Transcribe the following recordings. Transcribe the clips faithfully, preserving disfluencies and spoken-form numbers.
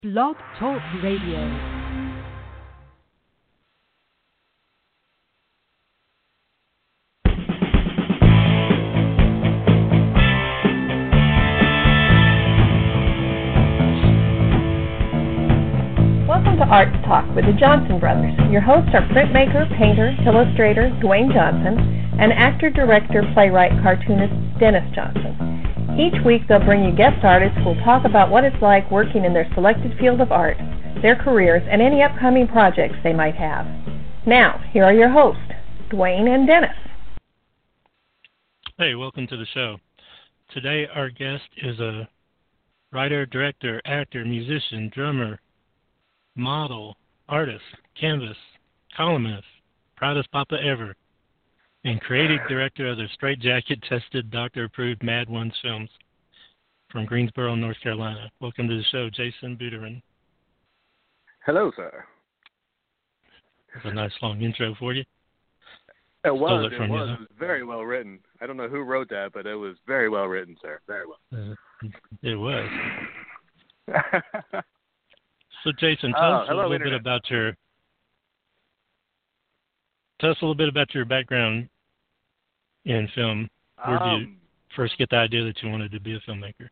Blog Talk Radio. Welcome to Arts Talk with the Johnson Brothers. Your hosts are printmaker, painter, illustrator Dwayne Johnson and actor, director, playwright, cartoonist Dennis Johnson. Each week they'll bring you guest artists who will talk about what it's like working in their selected field of art, their careers, and any upcoming projects they might have. Now, here are your hosts, Dwayne and Dennis. Hey, welcome to the show. Today our guest is a writer, director, actor, musician, drummer, model, artist, canvas, columnist, proudest papa ever, and creative director of the Straight Jacket tested doctor approved Mad Ones films from Greensboro, North Carolina. Welcome to the show, Jason Buterin. Hello, sir. That's a nice long intro for you. It was. It, it, from was. You, It was very well written. I don't know who wrote that, but it was very well written, sir. Very well. Uh, it was. So, Jason, tell oh, us a hello, little Internet. bit about your tell us a little bit about your background in film. Where did um, you first get the idea that you wanted to be a filmmaker?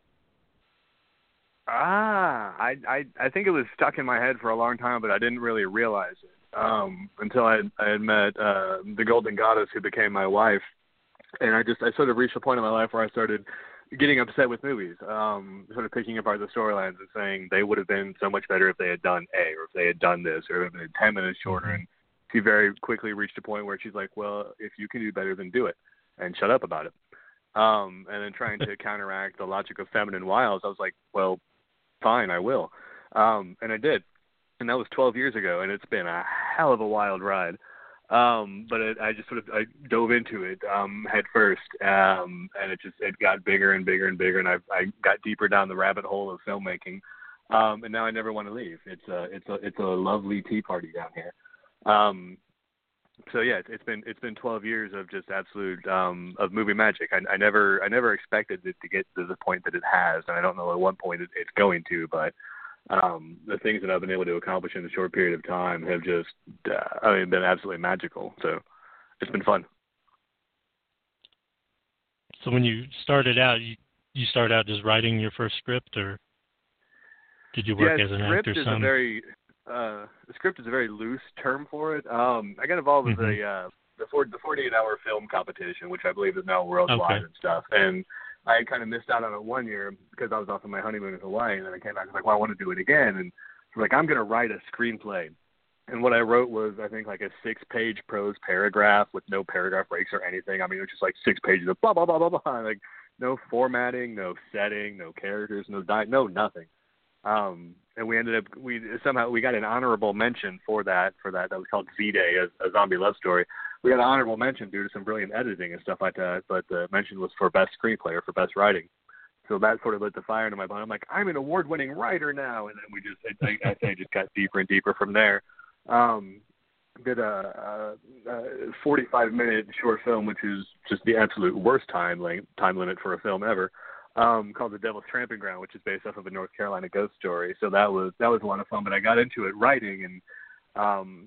Ah, I, I, I think it was stuck in my head for a long time, but I didn't really realize it um, until I, I had met uh, the Golden Goddess, who became my wife, and I just I sort of reached a point in my life where I started getting upset with movies, um, sort of picking apart the storylines and saying they would have been so much better if they had done A, or if they had done this, or if it had been ten minutes shorter. And she very quickly reached a point where she's like, well, if you can do better, then do it, and shut up about it. Um, and then trying to counteract the logic of feminine wiles, I was like, well, fine, I will. Um, and I did. And that was twelve years ago, and it's been a hell of a wild ride. Um, but it, I just sort of I dove into it um, head first, um, and it just it got bigger and bigger and bigger, and I, I got deeper down the rabbit hole of filmmaking, um, and now I never want to leave. It's a it's a it's a lovely tea party down here. Um, so yeah, it's, it's been it's been twelve years of just absolute um, of movie magic. I, I never I never expected it to get to the point that it has, and I don't know at what point it, it's going to, but. Um, the things that I've been able to accomplish in a short period of time have just, uh, I mean, been absolutely magical. So it's been fun. So when you started out, you, you started out just writing your first script, or did you work yeah, as an script actor? Is some? a very, uh, the script is a very loose term for it. Um, I got involved with mm-hmm. the, uh, the, the forty-eight hour film competition, which I believe is now worldwide okay. and stuff. And I kind of missed out on it one year because I was off on my honeymoon in Hawaii, and then I came back and was like, well, I want to do it again. And so like, I'm going to write a screenplay. And what I wrote was, I think, like a six-page prose paragraph with no paragraph breaks or anything. I mean, it was just like six pages of blah, blah, blah, blah, blah. Like, no formatting, no setting, no characters, no di- no nothing. Um, and we ended up, we somehow, we got an honorable mention for that, for that. That was called Z-Day, a, a zombie love story. We got an honorable mention due to some brilliant editing and stuff like that, but the mention was for best screenplay or for best writing. So that sort of lit the fire into my butt. I'm like, I'm an award-winning writer now, and then we just, I, I say, just got deeper and deeper from there. Um, did a, a, a forty-five minute short film, which is just the absolute worst time length, time limit for a film ever, um, called The Devil's Tramping Ground, which is based off of a North Carolina ghost story. So that was that was a lot of fun. But I got into it writing and. Um,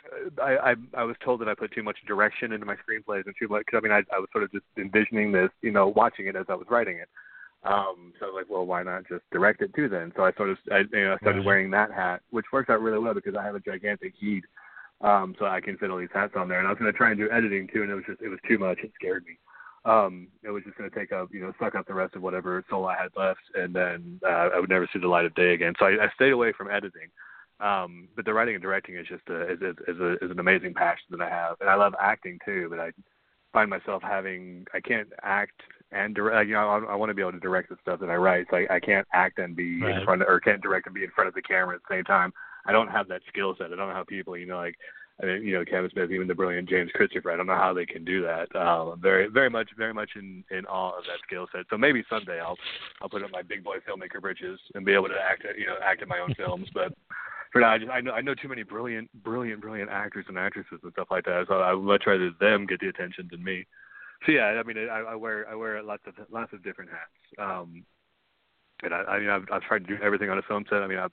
I, I I was told that I put too much direction into my screenplays and too much. Cause I mean, I, I was sort of just envisioning this, you know, watching it as I was writing it. Um, so I was like, well, why not just direct it too then? So I sort of, I, you know, started right. wearing that hat, which works out really well because I have a gigantic heat, um, so I can fit all these hats on there. And I was going to try and do editing too, and it was just, it was too much. It scared me. Um, it was just going to take up, you know, suck up the rest of whatever soul I had left, and then uh, I would never see the light of day again. So I, I stayed away from editing. Um, but the writing and directing is just a, is, is, is, a, is an amazing passion that I have, and I love acting too. But I find myself having I can't act and direct. You know, I, I want to be able to direct the stuff that I write. So I, I can't act and be right. in front of, or can't direct and be in front of the camera at the same time. I don't have that skill set. I don't know how people, you know, like I mean, you know, Kevin Smith, even the brilliant James Christopher. I don't know how they can do that. Um, I'm very, very much, very much in, in awe of that skill set. So maybe someday I'll I'll put up my big boy filmmaker britches and be able to act, you know, act in my own films. But for now, I just I know I know too many brilliant, brilliant, brilliant actors and actresses and stuff like that. So I would much rather them get the attention than me. So yeah, I mean, I, I wear I wear lots of lots of different hats. Um, and I, I mean, I've, I've tried to do everything on a film set. I mean, I've, I've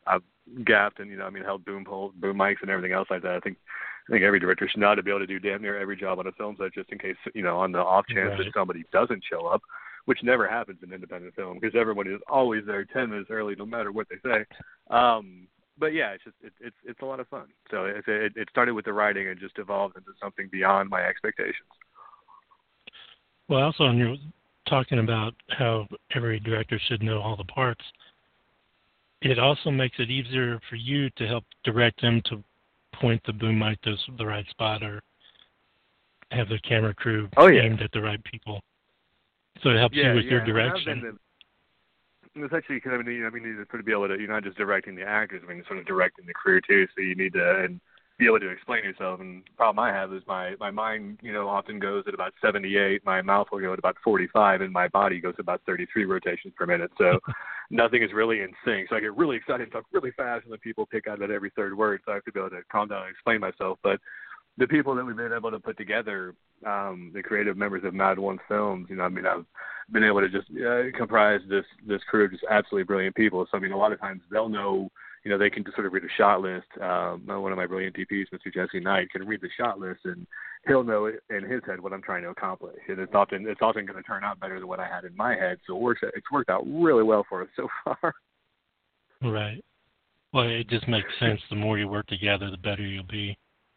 gapped and, you know, I mean, held boom poles, boom mics and everything else like that. I think I think every director should know to be able to do damn near every job on a film set just in case, you know, on the off chance right. that somebody doesn't show up, which never happens in independent film because everyone is always there ten minutes early no matter what they say. Um, but, yeah, it's just it, it's it's a lot of fun. So it, it, it started with the writing and just evolved into something beyond my expectations. Well, also, when you're talking about how every director should know all the parts, it also makes it easier for you to help direct them to point the boom mic to the right spot or have the camera crew oh, yeah. aimed at the right people. So it helps yeah, you with yeah. your direction. It's actually because, I mean, you, I mean, you need to sort of be able to, you're not just directing the actors, I mean, you're sort of directing the crew too, so you need to and be able to explain yourself. And the problem I have is my, my mind, you know, often goes at about seventy-eight, my mouth will go at about forty-five, and my body goes at about thirty-three rotations per minute. So nothing is really in sync. So I get really excited and talk really fast, and then people pick out at every third word, so I have to be able to calm down and explain myself. But the people that we've been able to put together, um, the creative members of Mad One Films, you know, I mean, I've been able to just uh, comprise this this crew of just absolutely brilliant people. So, I mean, a lot of times they'll know, you know, they can just sort of read a shot list. Um, one of my brilliant D Ps, Mister Jesse Knight, can read the shot list, and he'll know in his head what I'm trying to accomplish. And it's often it's often going to turn out better than what I had in my head. So it works, it's worked out really well for us so far. Right. Well, it just makes sense. The more you work together, the better you'll be.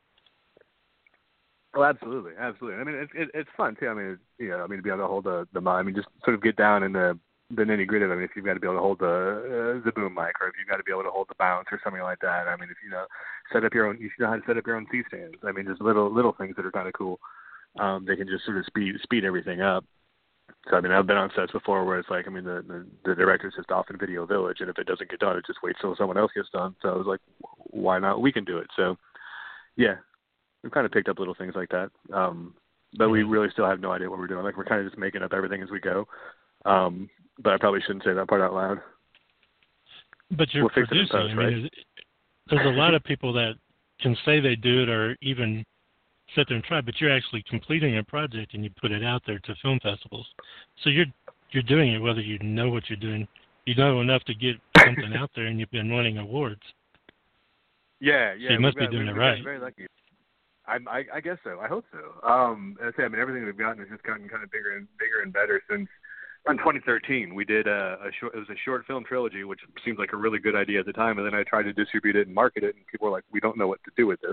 Oh, absolutely, absolutely. I mean, it's it, it's fun too. I mean, it's, you know, I mean, to be able to hold the the I mean, just sort of get down in the the nitty gritty. I mean, if you've got to be able to hold the uh, the boom mic, or if you've got to be able to hold the bounce, or something like that. I mean, if you know, set up your own, you should know how to set up your own C stands. I mean, just little little things that are kind of cool. Um, they can just sort of speed speed everything up. So I mean, I've been on sets before where it's like, I mean, the the, the director's just off in Video Village, and if it doesn't get done, it just waits till someone else gets done. So I was like, why not? We can do it. So yeah. We've kind of picked up little things like that, um, but we really still have no idea what we're doing. Like, we're kind of just making up everything as we go. Um, but I probably shouldn't say that part out loud. But you're we'll producing. Fix it in post, I mean, right? there's, there's a lot of people that can say they do it or even sit there and try, but you're actually completing a project and you put it out there to film festivals. So you're you're doing it whether you know what you're doing. You know enough to get something out there, and you've been winning awards. Yeah, yeah. So you must got, be doing we've it right. Very lucky. I, I, I guess so. I hope so. Um, as I say, I mean, everything we've gotten has just gotten kind of bigger and bigger and better since. In twenty thirteen, we did a, a short. It was a short film trilogy, which seemed like a really good idea at the time. And then I tried to distribute it and market it, and people were like, "We don't know what to do with this."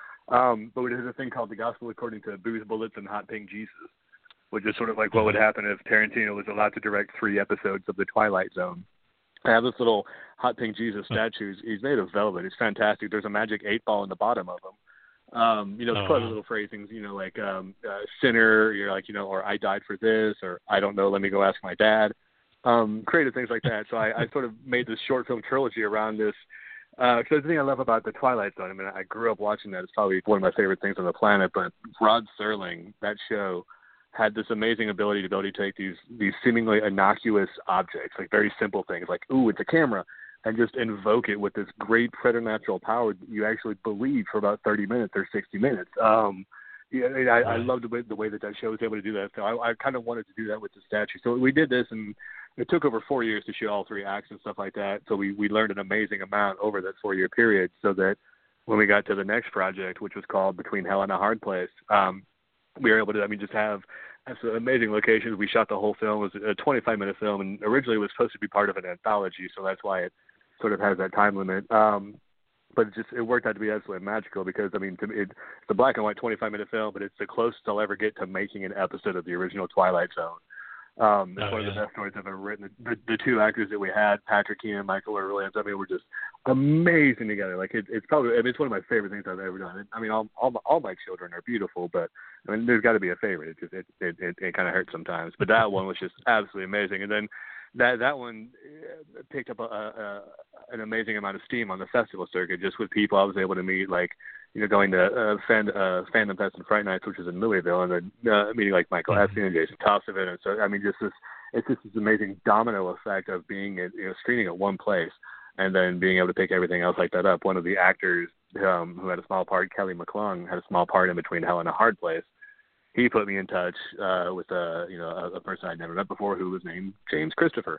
Um, but we did a thing called The Gospel According to Booze, Bullets, and Hot Pink Jesus, which is sort of like what would happen if Tarantino was allowed to direct three episodes of The Twilight Zone. I have this little Hot Pink Jesus statue. He's made of velvet. It's fantastic. There's a magic eight ball in the bottom of him. Um, you know, it's oh, clever wow. little phrasings, you know, like um, uh, sinner, you're like, you know, or I died for this, or I don't know, let me go ask my dad. Um, creative things like that. So I, I sort of made this short film trilogy around this. Uh, so the thing I love about The Twilight Zone, I mean, I grew up watching that. It's probably one of my favorite things on the planet. But Rod Serling, that show, had this amazing ability to be able to take these these seemingly innocuous objects, like very simple things, like, ooh, it's a camera, and just invoke it with this great preternatural power that you actually believe for about thirty minutes or sixty minutes. Um, yeah, I, I love the way, the way that that show was able to do that. So I, I kind of wanted to do that with the statue. So we did this, and it took over four years to shoot all three acts and stuff like that. So we, we learned an amazing amount over that four-year period, so that when we got to the next project, which was called Between Hell and a Hard Place, um, we were able to, I mean, just have some amazing locations. We shot the whole film. It was a twenty-five minute film, and originally it was supposed to be part of an anthology, so that's why it sort of has that time limit. Um, but it just it worked out to be absolutely magical because, I mean, to me, it, it's a black and white twenty-five minute film, but it's the closest I'll ever get to making an episode of the original Twilight Zone. Um, it's oh, one yeah. of the best stories I've ever written. The, the two actors that we had, Patrick Keenan and Michael Williams, I mean, were just amazing together. Like, it, it's probably, I mean, it's one of my favorite things I've ever done. I mean, all all my, all my children are beautiful, but I mean, there's got to be a favorite. It just it it it, it kind of hurts sometimes. But that one was just absolutely amazing. And then that that one picked up a, a, an amazing amount of steam on the festival circuit, just with people I was able to meet, like, you know, going to uh, fan, uh, Fandom Fest and Fright Nights, which is in Louisville, and then uh, meeting like Michael mm-hmm. Essien and Jason Kosovit. And so, I mean, just this, it's just this amazing domino effect of being at, you know, screening at one place and then being able to pick everything else like that up. One of the actors um, who had a small part, Kelly McClung, had a small part in Between Hell and a Hard Place. He put me in touch uh, with a, you know, a, a person I'd never met before who was named James Christopher.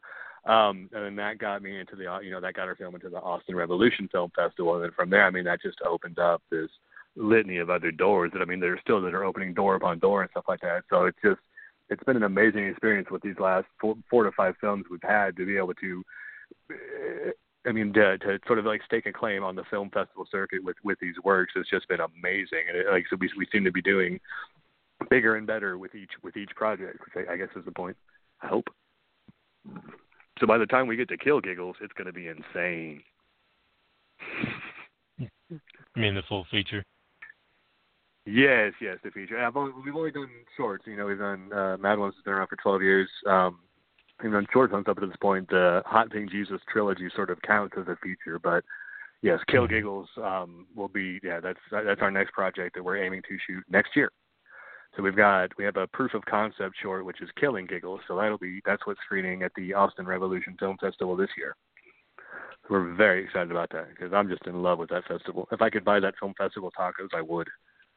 Um, and then that got me into the, you know, that got our film into the Austin Revolution Film Festival. And then from there, I mean, that just opened up this litany of other doors that, I mean, there's still that are opening door upon door and stuff like that. So it's just, it's been an amazing experience with these last four, four to five films we've had to be able to, I mean, to, to sort of like stake a claim on the film festival circuit with, with these works. It's just been amazing. And it, like, so we, we seem to be doing bigger and better with each, with each project, which I, I guess is the point. I hope. So by the time we get to Kill Giggles, it's going to be insane. You mean the full feature? Yes, yes, the feature. I've only, we've only done shorts. You know, we've done uh, Mad Ones has been around for twelve years. Um, we've done short films up to this point. The Hot Pink Jesus trilogy sort of counts as a feature, but yes, Kill mm-hmm. Giggles um, will be. Yeah, that's that's our next project that we're aiming to shoot next year. So we've got we have a proof of concept short, which is Killing Giggles. So that'll be that's what's screening at the Austin Revolution Film Festival this year. We're very excited about that because I'm just in love with that festival. If I could buy that film festival tacos, I would.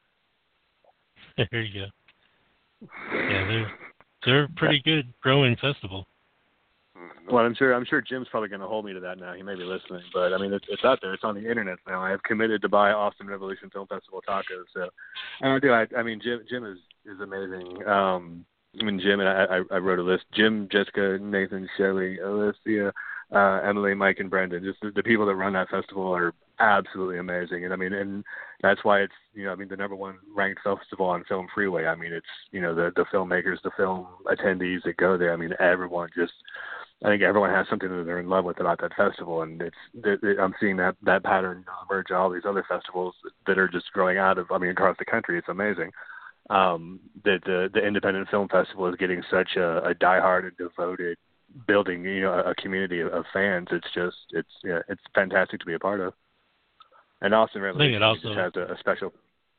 There you go. Yeah, they're they're a pretty good growing festival. Well, I'm sure I'm sure Jim's probably going to hold me to that now. He may be listening, but I mean, it's, it's out there. It's on the internet now. I have committed to buy Austin Revolution Film Festival tacos. So, and I do. I, I mean, Jim Jim is, is amazing. Um, I mean, Jim and I, I, I wrote a list. Jim, Jessica, Nathan, Shelley, Alicia, uh, Emily, Mike, and Brendan. Just the, the people that run that festival are absolutely amazing. And I mean, and that's why it's, you know, I mean, the number one ranked festival on Film Freeway. I mean, it's, you know, the the filmmakers, the film attendees that go there. I mean, everyone just. I think everyone has something that they're in love with about that festival, and it's it, it, I'm seeing that, that pattern emerge in all these other festivals that are just growing out of, I mean, across the country. It's amazing um, that the, the independent film festival is getting such a, a diehard and devoted, building, you know, a, a community of, of fans. It's just, it's yeah, it's fantastic to be a part of. And Austin Revolution also just has a, a special.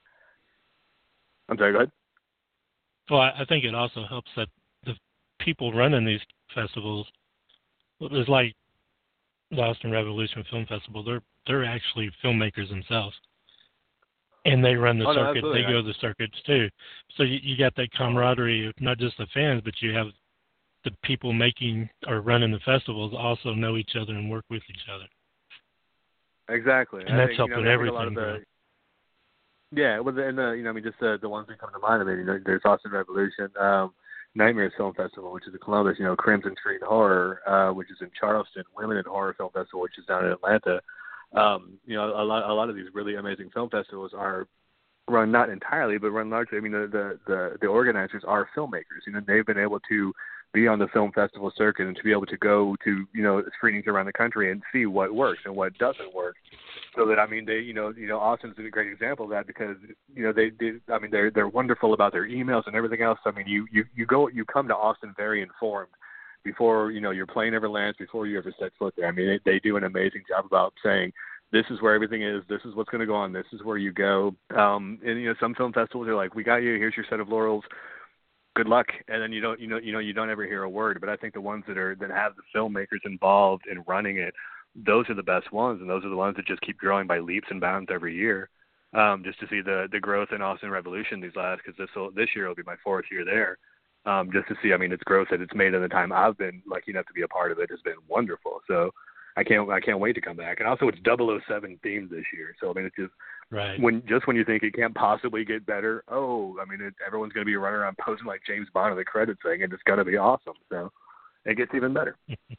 I'm sorry, go ahead. Well, I think it also helps that the people running these festivals. It's like the Austin Revolution Film Festival. They're they're actually filmmakers themselves, and they run the oh, circuit. No, they go to the circuits too. So you, you got that camaraderie of not just the fans, but you have the people making or running the festivals also know each other and work with each other. Exactly, and I that's think, helping you know, everything. The, yeah, well, and the, you know, I mean, just the, the ones that come to mind. I mean, you know, there's Austin Revolution. Um, Nightmares Film Festival, which is in Columbus, you know, Crimson Street Horror, uh, which is in Charleston, Women in Horror Film Festival, which is down in Atlanta. Um, you know, a lot, a lot of these really amazing film festivals are run not entirely, but run largely. I mean, the, the, the, the organizers are filmmakers. You know, they've been able to be on the film festival circuit and to be able to go to, you know, screenings around the country and see what works and what doesn't work. So that, I mean, they, you know, you know, Austin's a great example of that because, you know, they, they, I mean, they're, they're wonderful about their emails and everything else. I mean, you, you, you go, you come to Austin very informed before, you know, your plane ever lands, before you ever set foot there. I mean, they, they do an amazing job about saying, this is where everything is, this is what's going to go on, this is where you go. Um, and, you know, some film festivals are like, we got you, here's your set of laurels, good luck. And then you don't, you know, you know, you don't ever hear a word. But I think the ones that are, that have the filmmakers involved in running it, those are the best ones, and those are the ones that just keep growing by leaps and bounds every year. Um, just to see the the growth in Austin Revolution these last, because this will, this year will be my fourth year there. Um, just to see, I mean, its growth that it's made in the time I've been lucky enough to be a part of it has been wonderful. So I can't I can't wait to come back. And also, it's double oh seven themed this year, so I mean, it's just right when just when you think it can't possibly get better. Oh, I mean, it, everyone's going to be running around posing like James Bond in the credits thing, and it's going to be awesome. So it gets even better.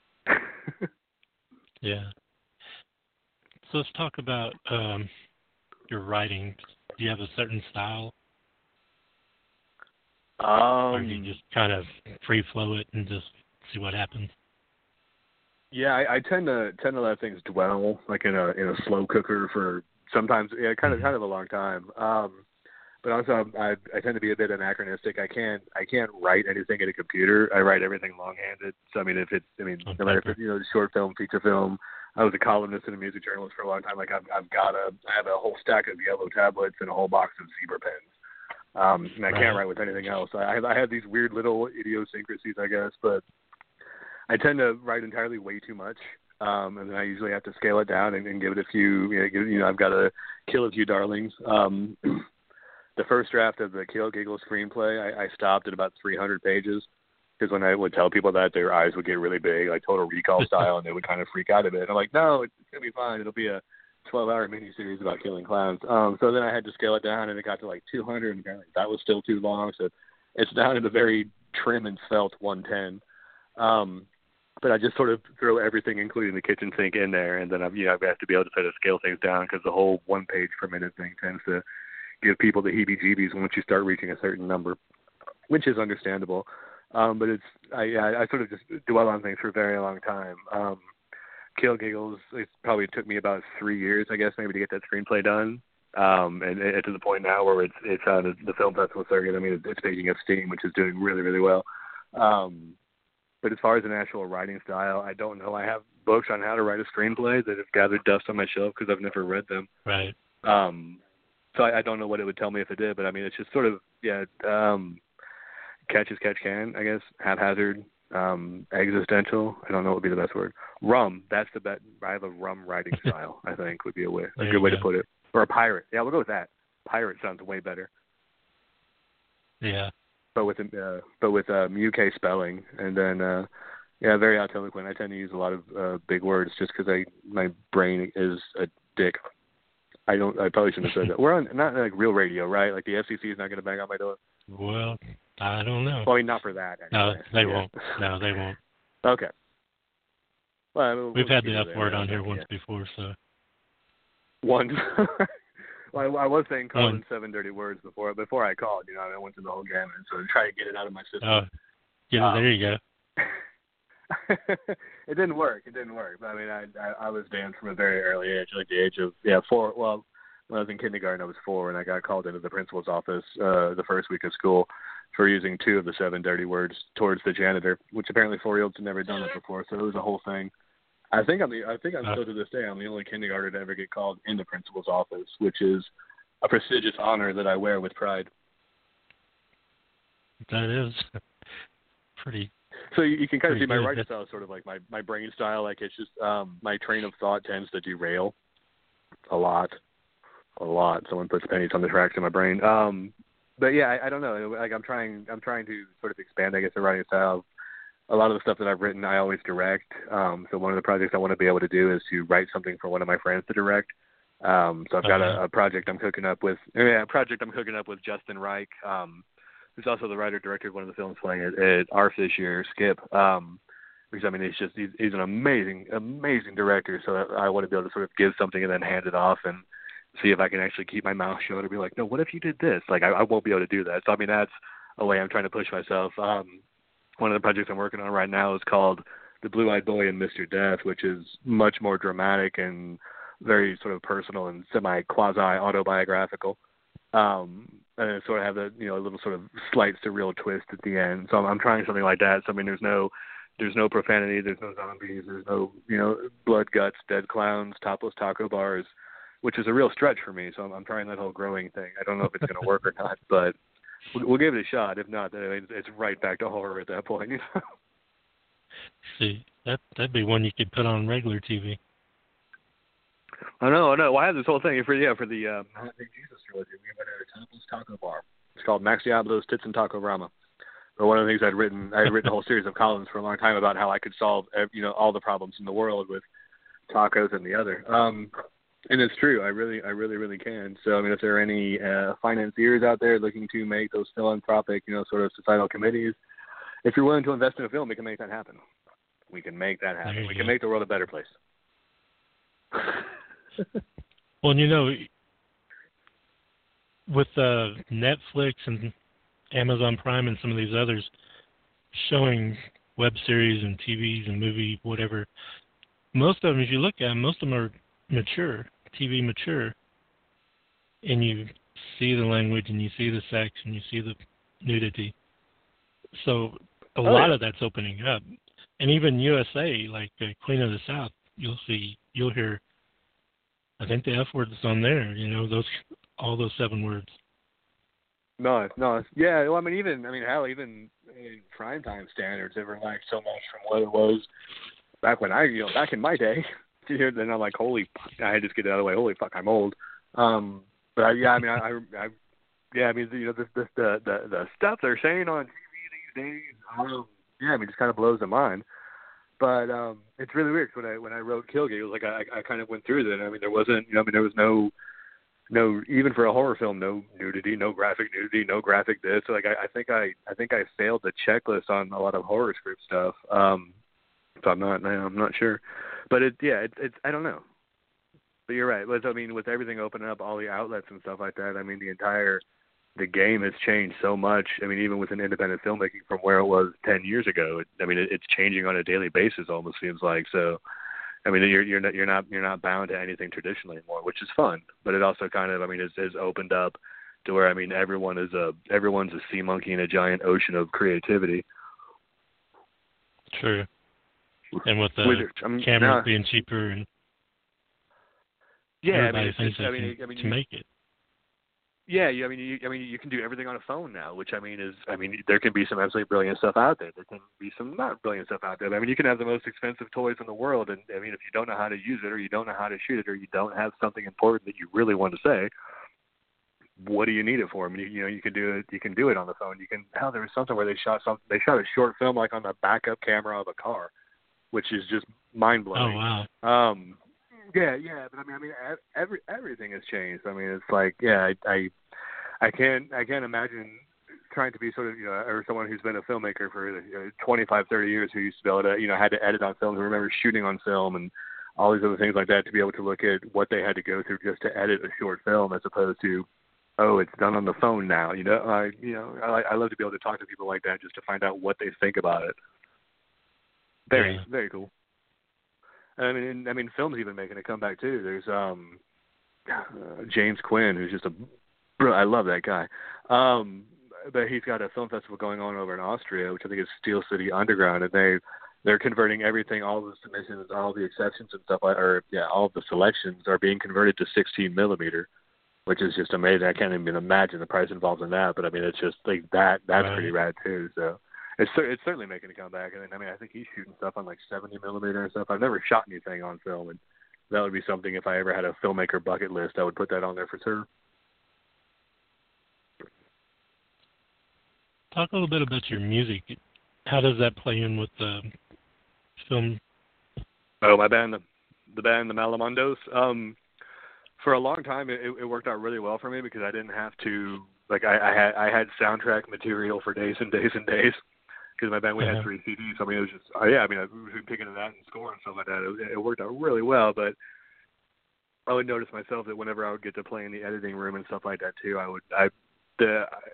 Yeah. So let's talk about um, your writing. Do you have a certain style? Um, or do you just kind of free flow it and just see what happens? Yeah, I, I tend to tend to let things dwell, like in a in a slow cooker for sometimes, yeah, kind of kind of a long time. Um, but also, I I tend to be a bit anachronistic. I can't I can't write anything in a computer. I write everything longhand. So I mean, if it's I mean, On no matter if paper. it's, you know, short film, feature film. I was a columnist and a music journalist for a long time. Like I've I've got a I have a whole stack of yellow tablets and a whole box of zebra pens. Um, and I Right. can't write with anything else. I have, I have these weird little idiosyncrasies, I guess, but I tend to write entirely way too much. Um, and then I usually have to scale it down and, and give it a few, you know, give, you know, I've got to kill a few darlings. Um, the first draft of the Kill Giggles screenplay, I, I stopped at about three hundred pages. Because when I would tell people that, their eyes would get really big, like Total Recall style, and they would kind of freak out a bit. And I'm like, no, it's, it's going to be fine. It'll be a twelve-hour miniseries about killing clowns. Um, so then I had to scale it down, and it got to like two hundred, and apparently that was still too long. So it's down to the very trim and svelte one ten. Um, but I just sort of throw everything, including the kitchen sink, in there, and then I've, you know, I have to be able to sort of scale things down because the whole one page per minute thing tends to give people the heebie-jeebies once you start reaching a certain number, which is understandable. Um, but it's I, I I sort of just dwell on things for a very long time. Um, Kill Giggles, it probably took me about three years, I guess, maybe to get that screenplay done. Um, and it's to the point now where it's it's on the, the film festival circuit. I mean, it's, it's picking up steam, which is doing really, really well. Um, but as far as an actual writing style, I don't know. I have books on how to write a screenplay that have gathered dust on my shelf because I've never read them. Right. Um, so I, I don't know what it would tell me if it did, but I mean, it's just sort of, yeah, um, catch as catch can, I guess, haphazard, um, existential. I don't know what would be the best word. Rum, that's the best. I have a rum writing style, I think, would be a, way, a good way go. to put it. Or a pirate. Yeah, we'll go with that. Pirate sounds way better. Yeah. But with uh, but with um, U K spelling, and then uh, yeah, very autoeloquent. I tend to use a lot of uh, big words just because I my brain is a dick. I don't. I probably shouldn't have said that. We're on not like real radio, right? Like the F C C is not going to bang on my door. Well, I don't know. Well, I mean, not for that. Anyway. No, they yeah. won't. No, they won't. Okay. Well, I mean, we've we'll had the F there. word on here yeah. once before, so. Once. Well, I, I was saying calling One. seven dirty words before before I called. You know, I went through the whole gamut, so to try to get it out of my system. Oh, yeah, um, there you go. It didn't work. It didn't work. But I mean, I, I I was banned from a very early age, like the age of yeah four. Well, when I was in kindergarten, I was four, and I got called into the principal's office uh, the first week of school for using two of the seven dirty words towards the janitor, which apparently four-year-olds had never done it before. So it was a whole thing. I think I'm the. I think I'm still to this day. I'm the only kindergartner to ever get called in the principal's office, which is a prestigious honor that I wear with pride. That is pretty. So you, you can kind of see my good. writing style is sort of like my my brain style. Like it's just um, my train of thought tends to derail a lot, a lot. Someone puts pennies on the tracks in my brain. Um, but yeah, I, I don't know. Like I'm trying. I'm trying to sort of expand, I guess, the writing style. A lot of the stuff that I've written, I always direct. Um, so one of the projects I want to be able to do is to write something for one of my friends to direct. Um, so I've got uh-huh. a, a project I'm cooking up with. Yeah, a project I'm cooking up with Justin Reich, um, who's also the writer director of one of the films playing at, at A R F this year, Skip. Um, because I mean, he's just he's, he's an amazing, amazing director. So I, I want to be able to sort of give something and then hand it off and see if I can actually keep my mouth shut or be like, no, what if you did this? Like I, I won't be able to do that. So I mean, that's a way I'm trying to push myself. Um, One of the projects I'm working on right now is called The Blue-Eyed Boy and Mister Death, which is much more dramatic and very sort of personal and semi-quasi-autobiographical. Um, and it sort of have a, you know, a little sort of slight surreal twist at the end. So I'm, I'm trying something like that. So, I mean, there's no there's no profanity, there's no zombies, there's no, you know, blood, guts, dead clowns, topless taco bars, which is a real stretch for me. So I'm, I'm trying that whole growing thing. I don't know if it's going to work or not, but we'll give it a shot. If not, then it's right back to horror at that point. You know? See, that that'd be one you could put on regular T V. I know, I know. Well, I have this whole thing for yeah for the um, Hot Big Jesus trilogy. We went at a topless taco bar. It's called Max Diablo's Tits and Taco Rama. But one of the things I'd written, I had written a whole series of columns for a long time about how I could solve you know all the problems in the world with tacos and the other. Um, And it's true. I really, I really, really can. So, I mean, if there are any uh, financiers out there looking to make those philanthropic, you know, sort of societal committees, if you're willing to invest in a film, we can make that happen. We can make that happen. We can make the world a better place. Well, you know, with uh, Netflix and Amazon Prime and some of these others showing web series and T Vs and movie, whatever, most of them, if you look at them, most of them are mature, T V mature, and you see the language and you see the sex and you see the nudity. So a oh, lot yeah. of that's opening up, and even U S A, like uh, Queen of the South, you'll see, you'll hear. I think the F word is on there. You know, those all those seven words. No, no, yeah. Well, I mean, even I mean, hell, even in primetime standards, it relaxed so much from what it was back when I, you know, back in my day. Then I'm like, holy fuck, I had to just get it out of the way. Holy fuck, I'm old. Um, but I, yeah, I mean, I, I, I, yeah, I mean, you know, the the the the stuff they're saying on T V these days, um, yeah, I mean, just kind of blows the mind. But um, it's really weird. When I when I wrote Killgate, it was like I, I kind of went through that. I mean, there wasn't, you know, I mean, there was no, no, even for a horror film, no nudity, no graphic nudity, no graphic this. So like, I, I think I, I think I failed the checklist on a lot of horror script stuff. Um, so I'm not, I'm not sure. But it, yeah, it, it's, I don't know. But you're right. With, I mean, with everything opening up, all the outlets and stuff like that. I mean, the entire, the game has changed so much. I mean, even with an independent filmmaking from where it was ten years ago, it, I mean, it, it's changing on a daily basis. Almost seems like so. I mean, you're you're not you're not you're not bound to anything traditionally anymore, which is fun. But it also kind of, I mean, has, has opened up to where, I mean, everyone is a everyone's a sea monkey in a giant ocean of creativity. True. And with the with it, I mean, cameras nah, being cheaper and yeah, I mean, everybody it's, thinks it's, I they mean, can I mean, to you, make it. Yeah, you, I mean, you, I mean, you can do everything on a phone now, which I mean is, I mean, there can be some absolutely brilliant stuff out there. There can be some not brilliant stuff out there. I mean, you can have the most expensive toys in the world, and I mean, if you don't know how to use it, or you don't know how to shoot it, or you don't have something important that you really want to say, what do you need it for? I mean, you, you know, you can do it. You can do it on the phone. You can. Hell, there was something where they shot some. They shot a short film like on the backup camera of a car, which is just mind blowing. Oh wow. Um, yeah, yeah, but I mean, I mean, every everything has changed. I mean, it's like, yeah, I. I I can't I can't imagine trying to be sort of, you know, or someone who's been a filmmaker for, you know, twenty-five, thirty years, who used to be able to, you know, had to edit on film, who remember shooting on film and all these other things like that, to be able to look at what they had to go through just to edit a short film, as opposed to, oh, it's done on the phone now. You know, I you know I, I love to be able to talk to people like that just to find out what they think about it. Very yeah. very cool. I mean, I mean, film's even making a comeback too. There's um, uh, James Quinn, who's just a I love that guy. Um, but he's got a film festival going on over in Austria, which I think is Steel City Underground, and they they're converting everything, all the submissions, all the exceptions and stuff, or yeah, all of the selections are being converted to sixteen millimeter, which is just amazing. I can't even imagine the price involved in that, but I mean, it's just like that. That's right. pretty rad too. So it's it's certainly making a comeback. And I mean, I think he's shooting stuff on like seventy millimeter and stuff. I've never shot anything on film, and that would be something, if I ever had a filmmaker bucket list, I would put that on there for sure. Talk a little bit about your music. How does that play in with the film? Oh, my band, the, the band, the Malamundos. Um, for a long time, it, it worked out really well for me because I didn't have to, like, I, I had I had soundtrack material for days and days and days because my band, we uh-huh. had three C Ds. So, I mean, it was just, oh, yeah, I mean, I was picking it out and score and stuff like that. It, it worked out really well, but I would notice myself that whenever I would get to play in the editing room and stuff like that too, I would, I, the, I,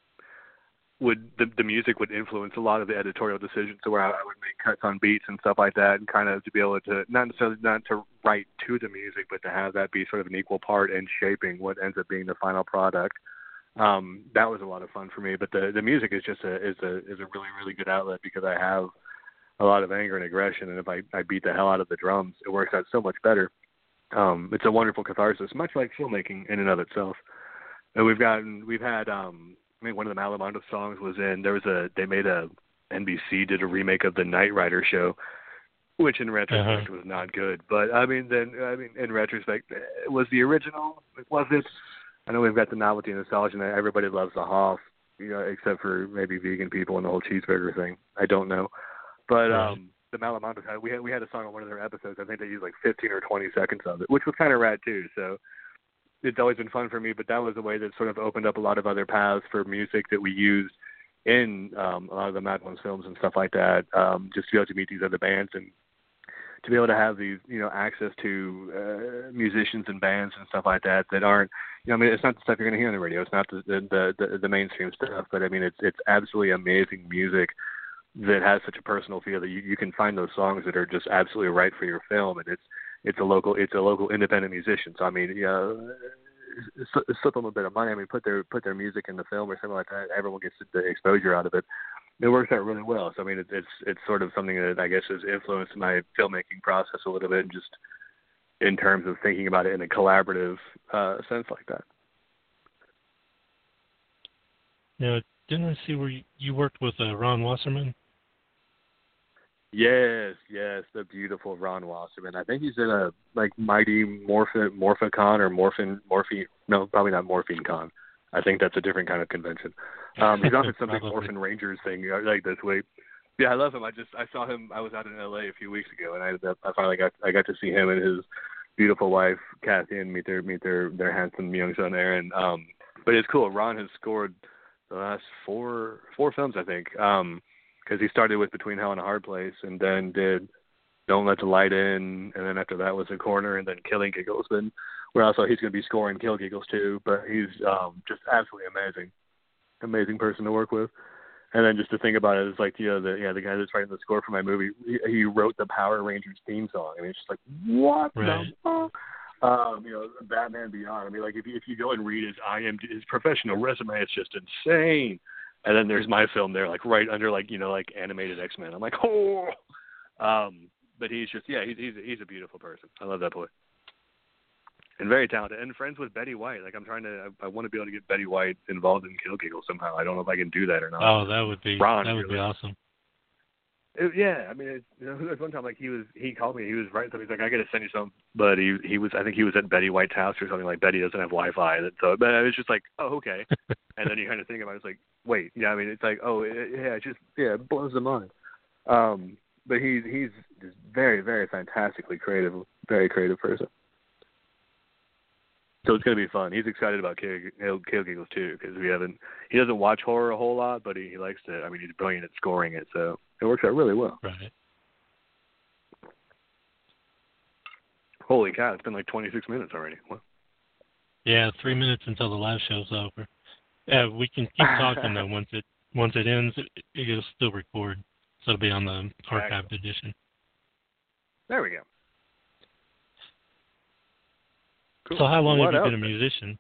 would the, the music would influence a lot of the editorial decisions, to where I, I would make cuts on beats and stuff like that, and kind of to be able to not necessarily not to write to the music, but to have that be sort of an equal part in shaping what ends up being the final product. Um, that was a lot of fun for me. But the the music is just a is a is a really really good outlet, because I have a lot of anger and aggression, and if I, I beat the hell out of the drums, it works out so much better. Um, it's a wonderful catharsis, much like filmmaking in and of itself. And we've gotten we've had. Um, I mean, one of the Malamundo songs was in, there was a, they made a, N B C did a remake of the Knight Rider show, which in retrospect uh-huh. was not good. But, I mean, then, I mean, in retrospect, was the original, was it? I know we've got the novelty and nostalgia, and everybody loves the Hoff, you know, except for maybe vegan people and the whole cheeseburger thing. I don't know. But right. um, the Malamundo, we had, we had a song on one of their episodes. I think they used like fifteen or twenty seconds of it, which was kind of rad, too. So it's always been fun for me, but that was a way that sort of opened up a lot of other paths for music that we used in um, a lot of the Mad Ones films and stuff like that, um, just to be able to meet these other bands and to be able to have these, you know, access to uh, musicians and bands and stuff like that that aren't, you know, I mean, it's not the stuff you're going to hear on the radio. It's not the the, the the mainstream stuff, but I mean, it's it's absolutely amazing music that has such a personal feel that you, you can find those songs that are just absolutely right for your film, and it's It's a local, it's a local independent musician. So I mean, you know, slip them a bit of money. I mean, put their put their music in the film or something like that. Everyone gets the exposure out of it. It works out really well. So I mean, it's it's it's sort of something that I guess has influenced my filmmaking process a little bit, just in terms of thinking about it in a collaborative uh, sense like that. Now, didn't I see where you, you worked with uh, Ron Wasserman? Yes, yes, the beautiful Ron Wasserman. I think he's in a like Mighty Morphin Morphicon or Morphin Morphe. No, probably not Morphine Con. I think that's a different kind of convention. Um, he's on something Morphin Rangers thing like this week. Yeah, I love him. I just I saw him. I was out in L A a few weeks ago, and I I finally got I got to see him and his beautiful wife Kathy and meet their meet their their handsome young son Aaron. Um, but it's cool. Ron has scored the last four four films, I think, um, because he started with Between Hell and a Hard Place, and then did Don't Let the Light In, and then after that was The Corner, and then Killing Giggles. And where also he's going to be scoring Kill Giggles too. But he's um, just absolutely amazing, amazing person to work with. And then just to think about it, it's like, you know, the yeah, the guy that's writing the score for my movie, he, he wrote the Power Rangers theme song. I mean, it's just like, what right. the fuck? Um, you know, Batman Beyond. I mean, like, if you, if you go and read his I M D, his professional resume, it's just insane. And then there's my film there, like, right under, like, you know, like, animated X-Men. I'm like, oh! Um, but he's just, yeah, he's, he's, he's a beautiful person. I love that boy. And very talented, and friends with Betty White. Like, I'm trying to, I, I want to be able to get Betty White involved in Kill Giggles somehow. I don't know if I can do that or not. Oh, that would be, Ron, that would really. be awesome. It, yeah, I mean, it, you know, there was one time, like, he was, he called me, he was writing something, he's like, I got to send you something, but he, he was, I think he was at Betty White's house or something, like, Betty doesn't have Wi-Fi, and so, but it was just like, oh, okay, and then you kind of think about it, it's like, wait, yeah, I mean, it's like, oh, it, yeah, it just, yeah, it blows the mind. Um, but he's, he's just very, very fantastically creative, very creative person. So it's going to be fun. He's excited about Kill, Kill Giggles too, because we haven't. He doesn't watch horror a whole lot, but he, he likes to. I mean, he's brilliant at scoring it, so it works out really well. Right. Holy cow! It's been like twenty-six minutes already. What? Yeah, three minutes until the live show's over. Yeah, we can keep talking though. Once it once it ends, it, it'll still record, so it'll be on the archived edition. There we go. Cool. So how long what have you else? been a musician?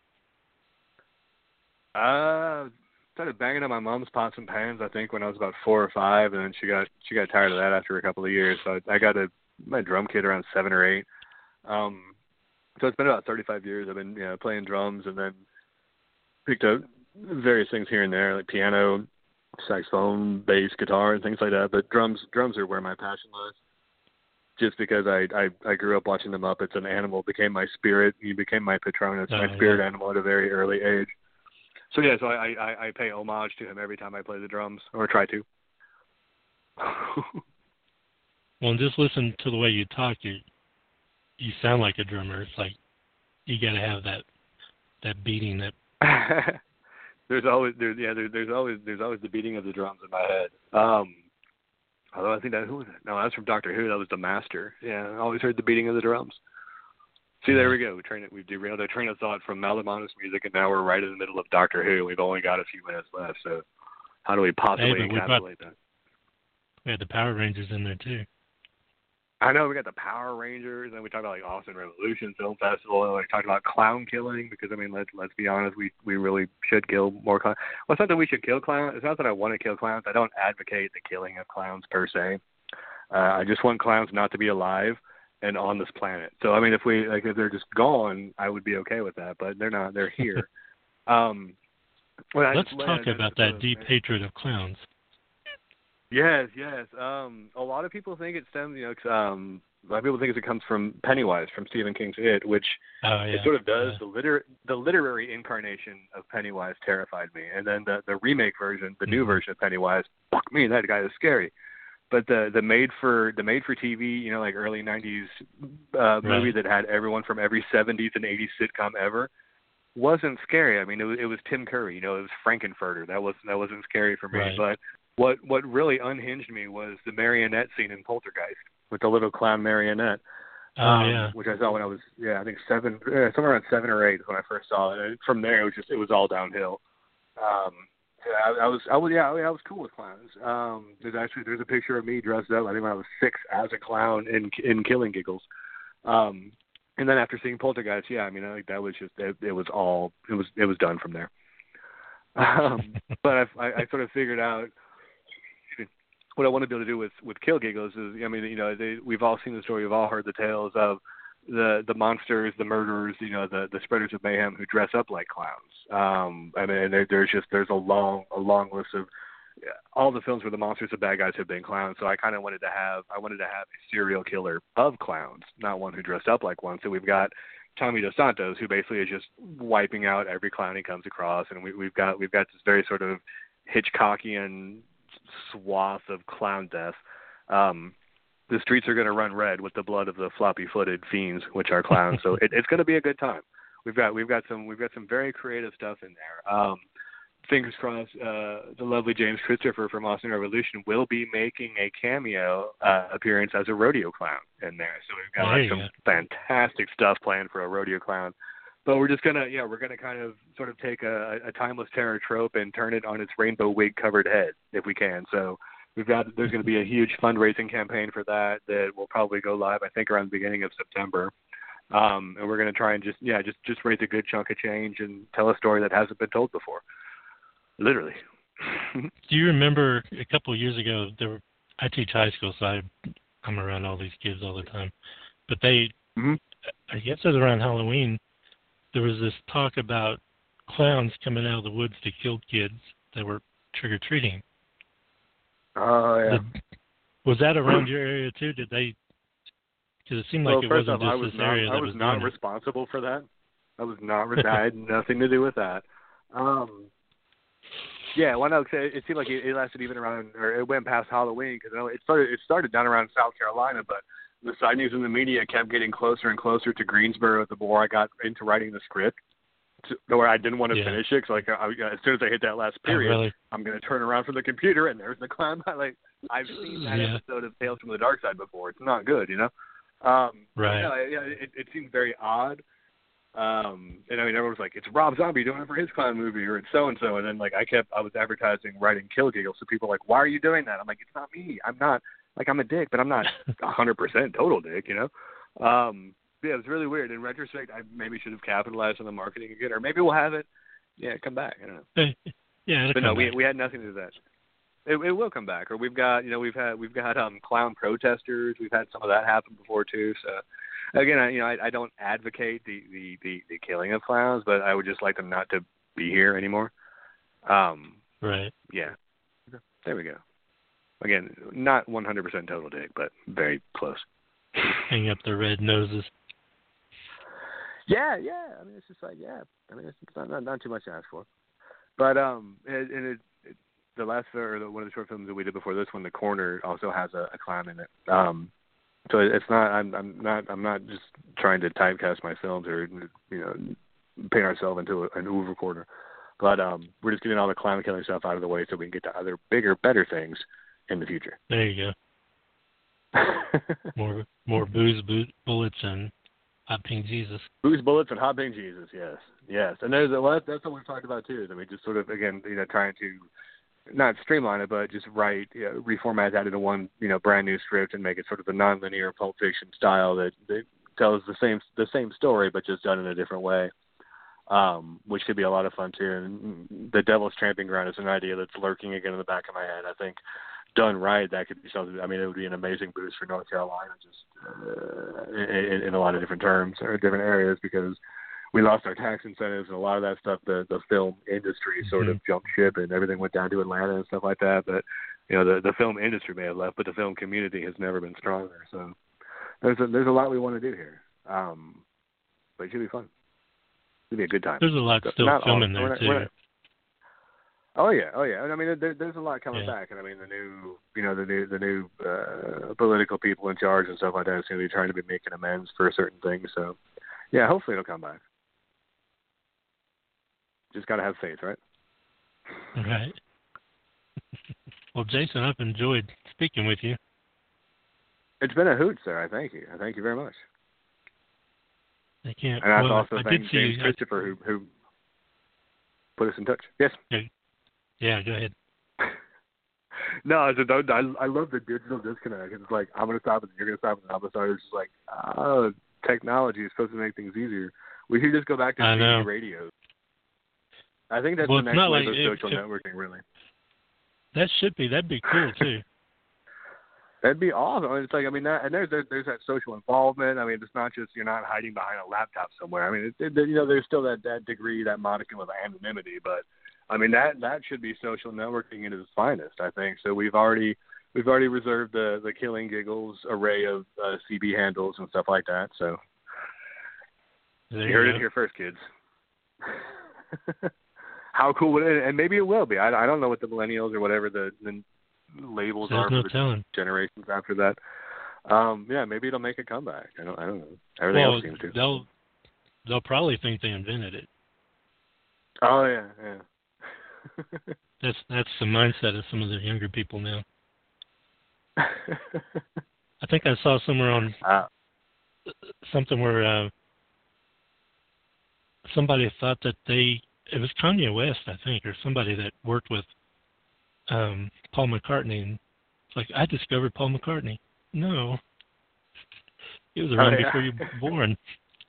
Uh, started banging on my mom's pots and pans, I think, when I was about four or five, and then she got she got tired of that after a couple of years. So I, I got a my drum kit around seven or eight. Um, so it's been about thirty-five years. I've been you know, playing drums, and then picked up various things here and there, like piano, saxophone, bass, guitar, and things like that. But drums drums are where my passion lies. Just because I, I, I grew up watching the Muppets, and Animal became my spirit. He became my Patronus, oh, my spirit yeah. animal at a very early age. So, yeah, so I, I, I pay homage to him every time I play the drums, or try to. Well, just listen to the way you talk. You you sound like a drummer. It's like you got to have that that beating. That there's always there's yeah there, there's always there's always the beating of the drums in my head. Um, Although I think that, who was that? No, that was from Doctor Who. That was the Master. Yeah, I always heard the beating of the drums. See, there we go. We train it. We've derailed our train of thought from Malamanus music, and now we're right in the middle of Doctor Who. We've only got a few minutes left, so how do we possibly hey, encapsulate got, that? We had the Power Rangers in there too. I know we got the Power Rangers, and we talked about like Austin Revolution Film Festival, and we talked about clown killing because I mean, let's let's be honest, we we really should kill more clowns. Well, it's not that we should kill clowns. It's not that I want to kill clowns. I don't advocate the killing of clowns per se. Uh, I just want clowns not to be alive and on this planet. So I mean, if we like if they're just gone, I would be okay with that. But they're not. They're here. um, well, Let's I, talk I, about I, that deep hatred of clowns. Yes, yes. Um, a lot of people think it stems, you know, um, a lot of people think it comes from Pennywise, from Stephen King's It, which oh, yeah. it sort of does. Yeah. The liter- the literary incarnation of Pennywise terrified me, and then the the remake version, the mm-hmm. new version of Pennywise, fuck me, that guy is scary. But the the made for the made for T V, you know, like early nineties uh, movie right. that had everyone from every seventies and eighties sitcom ever wasn't scary. I mean, it was it was Tim Curry, you know, it was Frankenfurter. That was that wasn't scary for me, right. but. What what really unhinged me was the marionette scene in Poltergeist with the little clown marionette, oh, um, yeah. which I saw when I was yeah I think seven yeah, somewhere around seven or eight when I first saw it. And from there it was just it was all downhill. Um, yeah, I, I was I was yeah I was cool with clowns. Um, there's actually there's a picture of me dressed up I think when I was six as a clown in in Killing Giggles. Um, and then after seeing Poltergeist, yeah I mean I think that was just it, it was all it was it was done from there. Um, but I, I I sort of figured out. What I want to be able to do with, with Kill Giggles is, I mean, you know, they, we've all seen the story, we've all heard the tales of the the monsters, the murderers, you know, the, the spreaders of mayhem who dress up like clowns. Um, I mean, there, there's just there's a long a long list of all the films where the monsters and bad guys have been clowns. So I kind of wanted to have I wanted to have a serial killer of clowns, not one who dressed up like one. So we've got Tommy Dos Santos, who basically is just wiping out every clown he comes across, and we, we've got we've got this very sort of Hitchcockian swath of clown death. Um, the streets are going to run red with the blood of the floppy-footed fiends, which are clowns. So it, it's going to be a good time. We've got we've got some we've got some very creative stuff in there. Um, fingers crossed, uh, the lovely James Christopher from Austin Revolution will be making a cameo uh, appearance as a rodeo clown in there. So we've got like, some go. fantastic stuff planned for a rodeo clown. But we're just gonna, yeah, we're gonna kind of sort of take a, a timeless terror trope and turn it on its rainbow wig covered head if we can. So we've got, there's going to be a huge fundraising campaign for that that will probably go live, I think, around the beginning of September. Um, and we're going to try and just, yeah, just just raise a good chunk of change and tell a story that hasn't been told before. Literally. Do you remember a couple of years ago? There were, I teach high school, so I, I'm around all these kids all the time. But they, mm-hmm. I guess it was around Halloween. There was this talk about clowns coming out of the woods to kill kids that were trick-or-treating. Oh, yeah. Did, was that around your area, too? Did they, because it seemed like well, it wasn't off, just I was this not, area I that was, was not doing responsible it. for that. I was not, I had nothing to do with that. Um, yeah, well, no, it seemed like it, it lasted even around, or it went past Halloween, because it started, it started down around South Carolina, but the side news in the media kept getting closer and closer to Greensboro the more I got into writing the script, to where I didn't want to yeah. finish it. Cause like I, as soon as I hit that last period, oh, really? I'm going to turn around from the computer and there's the clown. Like I've seen that yeah. episode of Tales from the Dark Side before. It's not good, you know. Um, right. Yeah, yeah. It, it seemed very odd. Um, and I mean, everyone was like, "It's Rob Zombie doing it for his clown movie," or "It's so and so." And then like I kept, I was advertising, writing Kill Giggle, so people were like, "Why are you doing that?" I'm like, "It's not me. I'm not." Like, I'm a dick, but I'm not one hundred percent total dick, you know? Um, yeah, it was really weird. In retrospect, I maybe should have capitalized on the marketing again, or maybe we'll have it. Yeah, come back. I don't know. yeah, it'll but come no, back. we we had nothing to do with that. It, it will come back. Or we've got, you know, we've had we've got um, clown protesters. We've had some of that happen before too. So again, I, you know, I, I don't advocate the, the, the, the killing of clowns, but I would just like them not to be here anymore. Um, right. Yeah. There we go. Again, not one hundred percent total dick, but very close. Hang up their red noses. Yeah, yeah. I mean, it's just like, yeah. I mean, it's not not, not too much to ask for. But um, and it, it, it, the last or the, one of the short films that we did before this one, The Corner, also has a, a clown in it. Um, so it's not. I'm I'm not. I'm not just trying to typecast my films or you know paint ourselves into a, an Uber corner. But um, we're just getting all the clown killing stuff out of the way so we can get to other bigger, better things in the future. There you go. more more booze, boo- bullets, and hot pink Jesus. Booze, bullets, and hot pink Jesus. Yes, yes. And there's a lot. That's what we've talked about too. Is that we just sort of again, you know, trying to not streamline it, but just write, you know, reformat that into one, you know, brand new script and make it sort of a non-linear Pulp Fiction style that, that tells the same the same story, but just done in a different way. Um, which could be a lot of fun too. And The Devil's Tramping Ground is an idea that's lurking again in the back of my head. I think done right, that could be something. I mean, it would be an amazing boost for North Carolina, just uh, in, in a lot of different terms or different areas, because we lost our tax incentives and a lot of that stuff. The the film industry sort mm-hmm. of jumped ship and everything went down to Atlanta and stuff like that. But you know, the the film industry may have left, but the film community has never been stronger. So there's a, there's a lot we want to do here. Um, but it should be fun. It'll be a good time. There's a lot so, still filming there not, too. Not, oh yeah, oh yeah. And I mean, there, there's a lot coming yeah. back. And I mean, the new, you know, the new, the new uh, political people in charge and stuff like that is going to be trying to be making amends for certain things. So, yeah, hopefully it'll come back. Just got to have faith, right? Right. Well, Jason, I've enjoyed speaking with you. It's been a hoot, sir. I thank you. I thank you very much. I can't. And I well, also I thank did James see, Christopher I, who who put us in touch. Yes. Yeah, yeah go ahead. No, I said, I, I love the digital disconnect. It's like, I'm going to stop it, you're going to stop it, and I'm going to start. It's just like, oh, technology is supposed to make things easier. We should just go back to T V radio. I think that's well, the next wave like, of it, social it, networking, really. That should be. That'd be cool, too. That'd be awesome. It's like, I mean, that, and there's, there's there's that social involvement. I mean, it's not just you're not hiding behind a laptop somewhere. I mean, it, it, you know, there's still that, that degree, that modicum of anonymity. But I mean, that that should be social networking at its finest, I think. So we've already we've already reserved the the Killing Giggles array of uh, C B handles and stuff like that. So there you you heard go. it here first, kids. How cool would it? And maybe it will be. I, I don't know what the millennials or whatever the, the labels There's are no for the telling. generations after that. Um, yeah, maybe it'll make a comeback. I don't, I don't know. Everything Well, else seems to. they'll they'll probably think they invented it. Oh yeah, yeah. That's that's the mindset of some of the younger people now. I think I saw somewhere on uh, something where uh, somebody thought that they it was Kanye West, I think, or somebody that worked with um, Paul McCartney. And it's like, I discovered Paul McCartney. No, he was around oh, yeah. before you were born.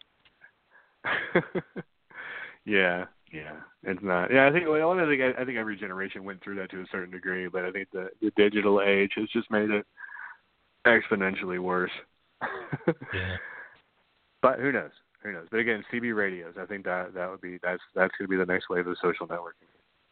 yeah, yeah, it's not. Yeah, I think. Well, I think I think every generation went through that to a certain degree, but I think the the digital age has just made it exponentially worse. Yeah. But who knows? Who knows? But again, C B radios. I think that that would be that's that's going to be the next wave of social networking.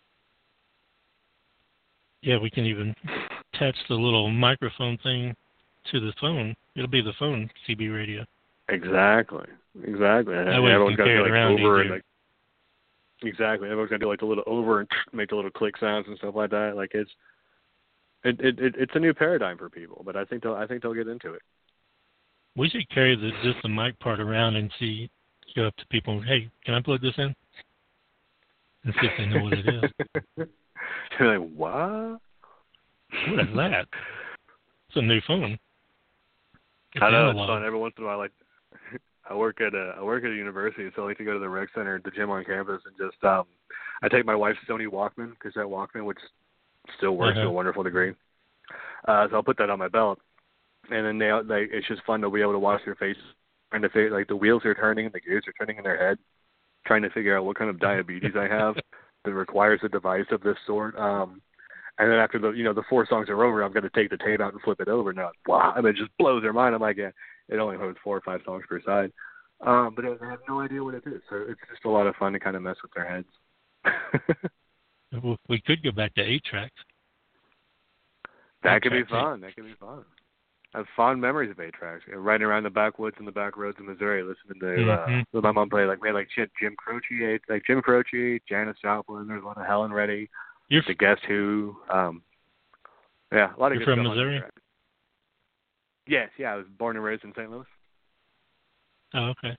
Yeah, we can even attach the little microphone thing to the phone. It'll be the phone C B radio. Exactly. Exactly. That way everyone's you got can to carry do it like around over easier. and like. Exactly. Everyone's got to do like the little over and make the little click sounds and stuff like that. Like it's it, it, it it's a new paradigm for people, but I think they'll I think they'll get into it. We should carry the just the mic part around and see, go up to people, hey, can I plug this in? And see if they know what it is. They're like, what? What is that? It's a new phone. It's I know, analog. it's fun. Every once in a while, like, I work at a I work at a university, so I like to go to the rec center, the gym on campus, and just um, I take my wife's Sony Walkman, cassette Walkman, which still works uh-huh. to a wonderful degree. Uh, so I'll put that on my belt, and then they, they it's just fun to be able to watch their faces, trying to figure, like the wheels are turning, the gears are turning in their head, trying to figure out what kind of diabetes I have that requires a device of this sort. Um, and then after the you know the four songs are over, I'm going to take the tape out and flip it over. Now, wow, I mean, it just blows their mind. I'm like, yeah, it only holds four or five songs per side, um, but I have no idea what it is. So it's just a lot of fun to kind of mess with their heads. We could go back to eight tracks. That could be fun. That could be fun. I have fond memories of eight tracks. You know, riding around the backwoods and the back roads of Missouri, listening to mm-hmm. uh, my mom play like man, like shit, Jim Croce, like Jim Croce, Janis Joplin. There's a lot of Helen Reddy, You're the Guess Who. Um, yeah, a lot of You're good from stuff Missouri? On yes, yeah. I was born and raised in Saint Louis. Oh, okay.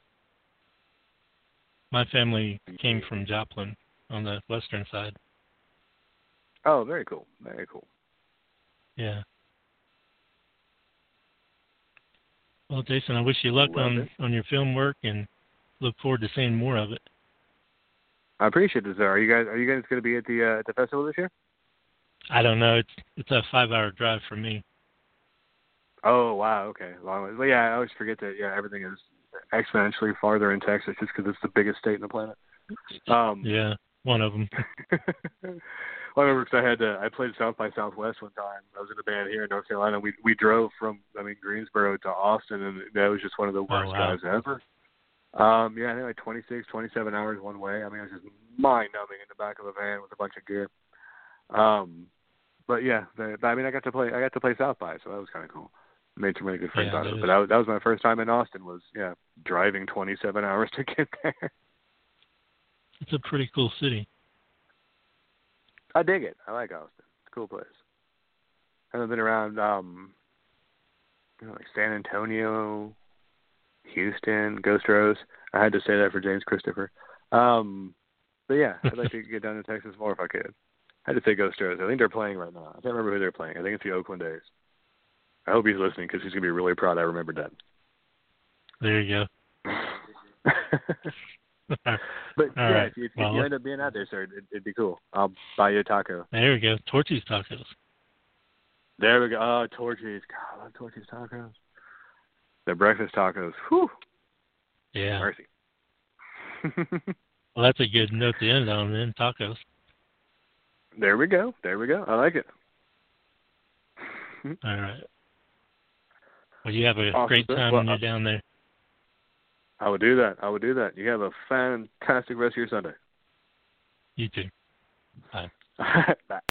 My family came from Joplin on the western side. Oh, very cool. Very cool. Yeah. Well, Jason, I wish you luck Love on, it. on your film work and look forward to seeing more of it. I appreciate it, sir. Are you guys Are you guys going to be at the uh, at the festival this year? I don't know. It's it's a five-hour drive for me. Oh wow, okay, long way. Well, yeah, I always forget that. Yeah, everything is exponentially farther in Texas just because it's the biggest state in the planet. Um, yeah, one of them. Well, I remember because I had to, I played South by Southwest one time. I was in a band here in North Carolina. We we drove from I mean Greensboro to Austin, and that was just one of the worst oh, wow. drives ever. Um, yeah, I think like twenty-six, twenty-seven hours one way. I mean, it was just mind-numbing in the back of a van with a bunch of gear. Um, but yeah, the, I mean, I got to play I got to play South by, so that was kind of cool. Made some really good friends yeah, out of it. is. But that was, that was my first time in Austin. Was yeah, driving twenty-seven hours to get there. It's a pretty cool city. I dig it. I like Austin. It's a cool place. I've been around, um, you know, like San Antonio, Houston, Ghost Rose. I had to say that for James Christopher. Um, but yeah, I'd like to get down to Texas more if I could. I had to say Ghost Rose. I think they're playing right now. I can't remember who they're playing. I think it's the Oakland A's. I hope he's listening because he's going to be really proud I remembered that. There you go. But All yeah, right. if, you, if well, you end up being out there, sir, it'd, it'd be cool. I'll buy you a taco. There we go. Torchy's Tacos. There we go. Oh, Torchy's. God, I love Torchy's tacos. Their breakfast tacos. Whew. Yeah. Mercy. Well, that's a good note to end on, then. Tacos. There we go. There we go. I like it. All right. Well, you have a Awesome. great time Well, when you're down there. I would do that. I would do that. You have a fantastic rest of your Sunday. You too. Bye. Bye.